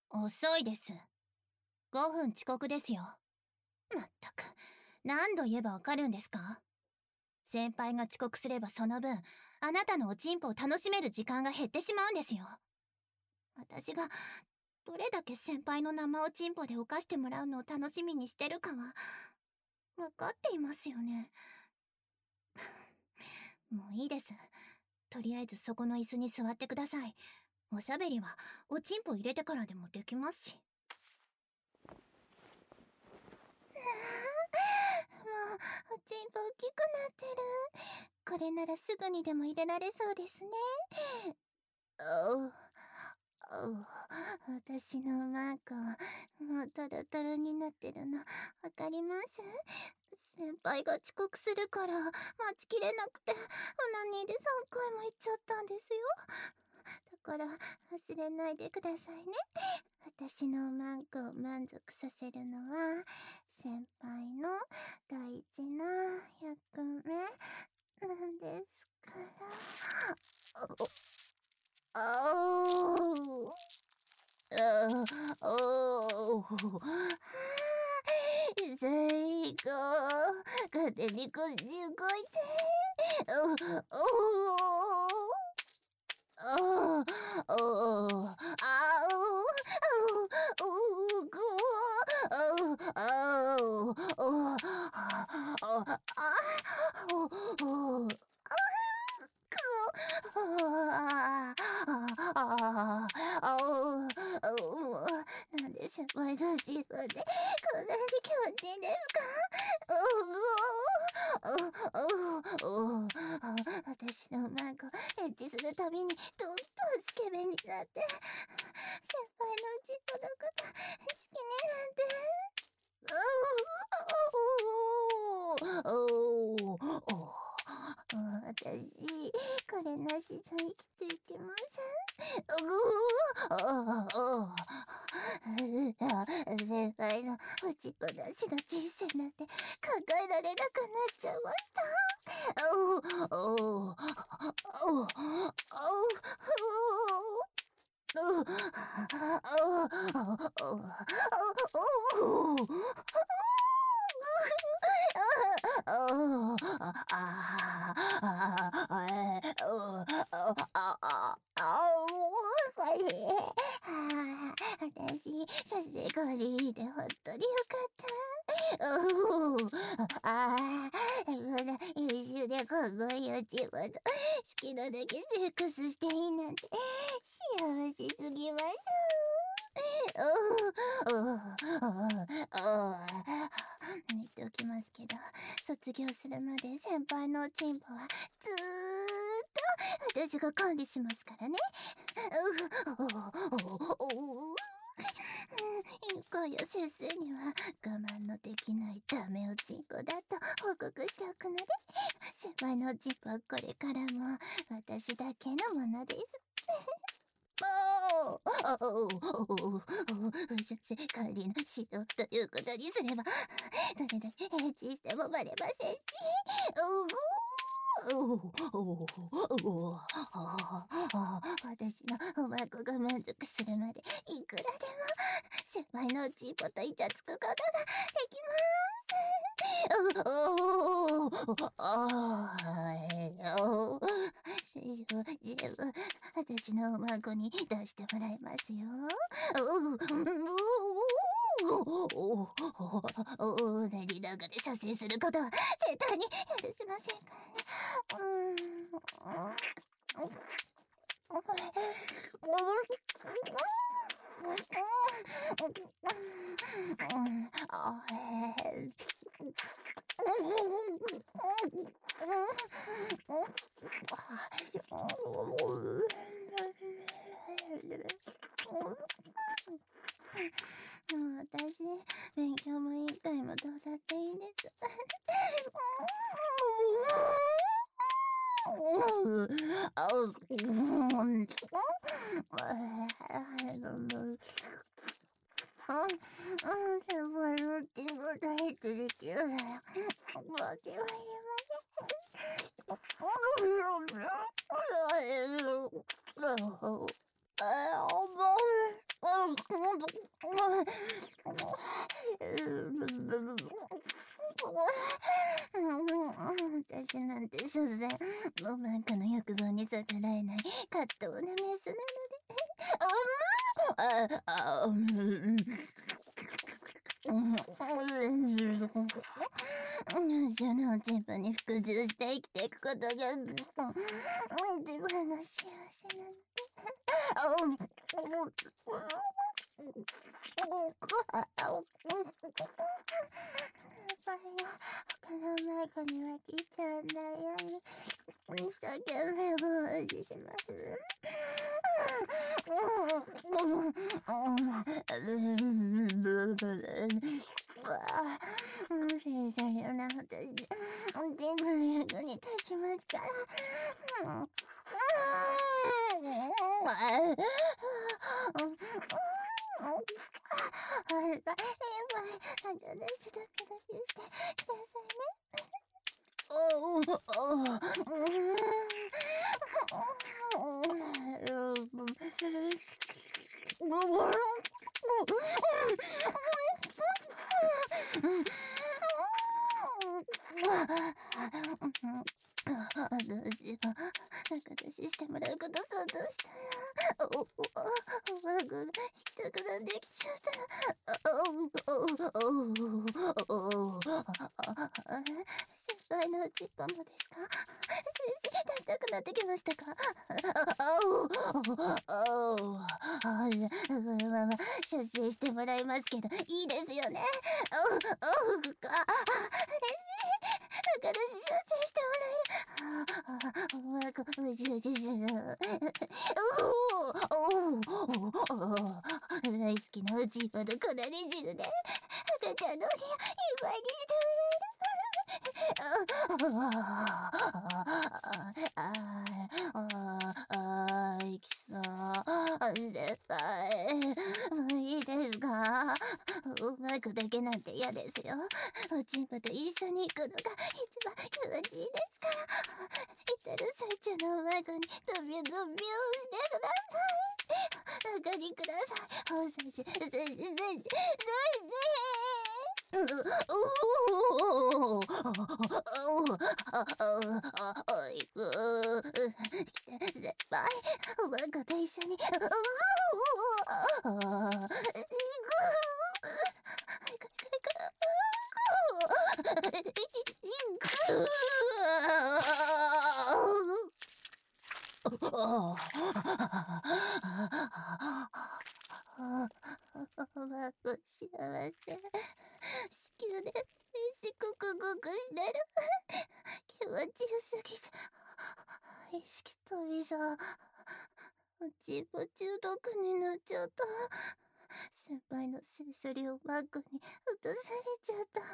遅いです。5分遅刻ですよ。まったく、何度言えばわかるんですか？先輩が遅刻すればその分、あなたのおちんぽを楽しめる時間が減ってしまうんですよ。私が、どれだけ先輩の生おちんぽで犯してもらうのを楽しみにしてるかは、わかっていますよね。もういいです。とりあえずそこの椅子に座ってください。おしゃべりは、おちんぽ入れてからでもできますし。もう、おちんぽ大きくなってる。これならすぐにでも入れられそうですね。おう、おう、私のマークはもうトロトロになってるの、わかります？先輩が遅刻するから待ちきれなくて、オナニーで3回も行っちゃったんですよ。だから忘れないでくださいね。私のマークを満足させるのは先輩の大事な役目なんですから。あおあお最高。勝手に腰動いて。おおああ、ああ、あなんで先輩の自分でこんなに気持ちいいんですか？私のマークエッチするたびにどんどんスケベになって、先輩のうちっぽのこと好きになって。私、これなしじゃ生きていけません。先輩の打ちっぱなしの人生なんて考えられなくなっちゃいました。私、さすがにで本当によかった。一緒でかっこいいよ、自分の好きなだけセックスしていいなんて幸せすぎます。言っておきますけど、卒業するまで先輩のおちんぽはずーっと私が管理しますからね。今夜先生には我慢のできないダメおちんぽだと報告しておくので、先輩のおちんぽはこれからも私だけのものです。管理の指導ということにすれば、どれだけエッチしてもバレませんし。私のおまこが満足するまでいくらでも先輩のうちぽとイチャつくことができます。全部私のおまこに出してもらいますよ。なりながら射精することは絶対に許しませんからね。もう私、勉強も委員会もどうだっていいんです。先輩のチンコダイエットできるなら、僕は言いません。 私なんて所詮、おまんかの欲望に逆らえない、葛藤なメスなので。その自分に服従して生きていくことが、自分の幸せなので。これが他のマイクには聞いちゃわないように一生懸命防止します。小さいよな私、全部の役に立ちますから。やばい、あんたね、ドキドキしてくださいね。どうしよう。仲出ししてもらうこと想像したら、マグが行きたくなってきちゃった。先輩のちっぽもですか？先生、立ちたくなってきましたか？出世してもらいますけど、いいですよね。先生、だから出世してもらえる。大好きなウチーパの粉レ汁で赤ちゃんのお部屋いっぱいにしていきそう。先輩、もういいですか？うまくだけなんて嫌ですよ。おちんぽと一緒に行くのが一番気持ちいいですから。行ってる最中のおまごにドビュドビュしてください。おかりください。おさし、さし、さし、さし。先輩、おまごと一緒に。まく幸せ。子宮でしこくごくしてる。気持ちよすぎて意識飛びそう。うちも中毒になっちゃった。先輩のセリセリをバッグに落とされちゃった。